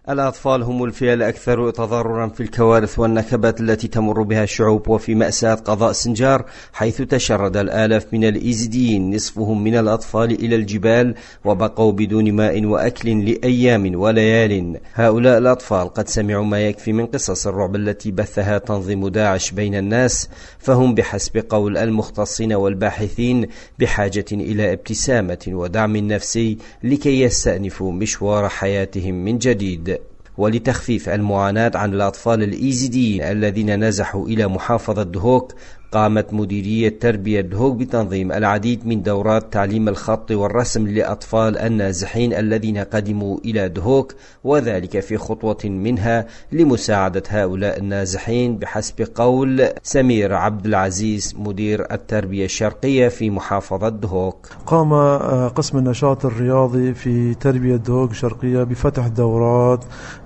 الأطفال هم الفئة الأكثر تضررا في الكوارث والنكبات التي تمر بها الشعوب، وفي مأساة قضاء سنجار حيث تشرد الآلاف من الإيزيديين نصفهم من الأطفال إلى الجبال وبقوا بدون ماء وأكل لأيام وليال. هؤلاء الأطفال قد سمعوا ما يكفي من قصص الرعب التي بثها تنظيم داعش بين الناس، فهم بحسب قول المختصين والباحثين بحاجة إلى ابتسامة ودعم نفسي لكي يستأنفوا مشوار حياتهم من جديد. ولتخفيف المعاناة عن الأطفال الإيزيديين الذين نزحوا إلى محافظة دهوك، قامت مديرية تربية دهوك بتنظيم العديد من دورات تعليم الخط والرسم لأطفال النازحين الذين قدموا إلى دهوك، وذلك في خطوة منها لمساعدة هؤلاء النازحين بحسب قول سمير عبد العزيز مدير التربية الشرقية في محافظة دهوك. قام قسم النشاط الرياضي في تربية دهوك الشرقية بفتح دورات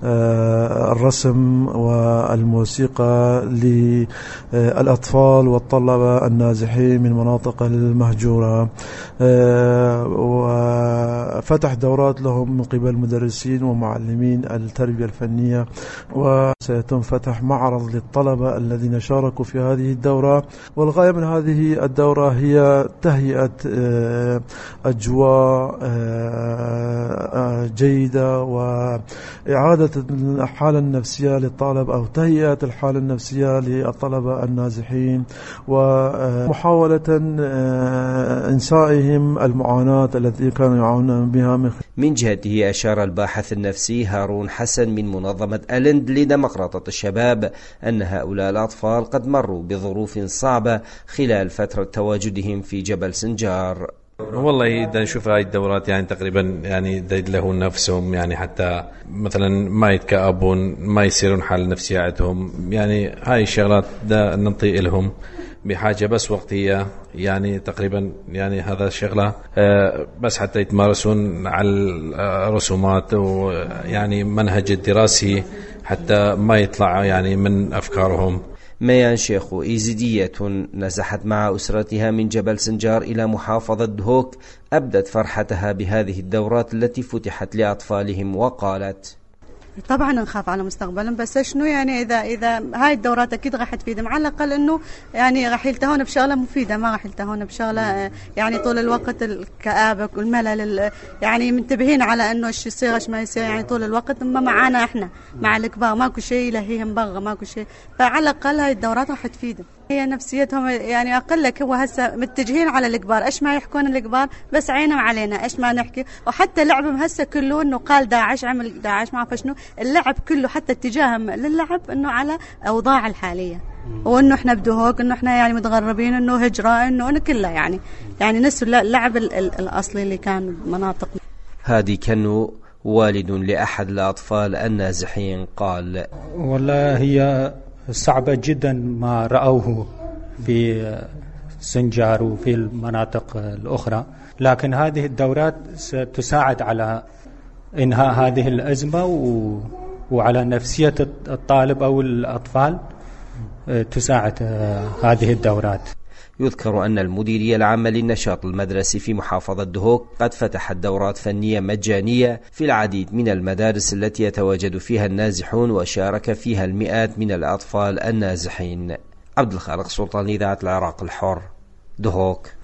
الرسم والموسيقى للأطفال والطلبة النازحين من المناطق المهجورة، وفتح دورات لهم من قبل مدرسين ومعلمين التربية الفنية، وسيتم فتح معرض للطلبة الذين شاركوا في هذه الدورة. والغاية من هذه الدورة هي تهيئة أجواء جيدة وإعادة الحالة النفسية للطالب أو تهيئة الحالة النفسية للطلبة النازحين، ومحاولة إنسائهم المعاناة التي كانوا يعانون بها. من جهته أشار الباحث النفسي هارون حسن من منظمة ألند لديمقراطة الشباب أن هؤلاء الأطفال قد مروا بظروف صعبة خلال فترة تواجدهم في جبل سنجار. والله إذا نشوف هاي الدورات يعني تقريبا يعني يدلهون نفسهم، يعني حتى مثلا ما يتكأبون، ما يصيرون حال نفسية عندهم، يعني هاي الشغلات دا ننطي لهم بحاجة بس وقتية، يعني تقريبا يعني هذا الشغلة بس حتى يتمارسون على الرسومات ويعني منهج الدراسي حتى ما يطلع يعني من أفكارهم. ميان شيخو إيزيدية نزحت مع أسرتها من جبل سنجار إلى محافظة دهوك، أبدت فرحتها بهذه الدورات التي فتحت لأطفالهم وقالت: طبعا نخاف على مستقبلهم، بس شنو يعني اذا هاي الدورات اكيد راح تفيدهم، على الاقل انه يعني راح يلتهون بشغله مفيده، ما راح يلتهون بشغله يعني طول الوقت الكآبه والملل، يعني منتبهين على انه ايش يصير ايش ما يصير، يعني طول الوقت اما معانا احنا مع الكبار، ماكو شيء يلهيهم برا، ماكو شيء، فعلى الاقل هاي الدورات راح تفيدهم. هي نفسيتهم يعني اقل لك، هو هسه متجهين على الكبار، ايش ما يحكون الكبار بس عينهم علينا، ايش ما نحكي، وحتى لعبهم هسه كله انه قال داعش عمل داعش ما اعرف شنو، اللعب كله حتى اتجاههم للعب انه على اوضاع الحاليه، وانه احنا بدهوك انه احنا يعني متغربين، انه هجره، انه كله يعني نسوا اللعب الاصلي اللي كان بمناطقنا. هادي كنو والد لأحد الأطفال النازحين قال: والله هي صعبة جدا ما رأوه في سنجار وفي المناطق الأخرى، لكن هذه الدورات ستساعد على إنهاء هذه الأزمة وعلى نفسية الطالب أو الأطفال، تساعد هذه الدورات. يذكر أن المديرية العامة للنشاط المدرسي في محافظة دهوك قد فتحت دورات فنية مجانية في العديد من المدارس التي يتواجد فيها النازحون، وشارك فيها المئات من الأطفال النازحين. عبد الخالق سلطان، إذاعة العراق الحر، دهوك.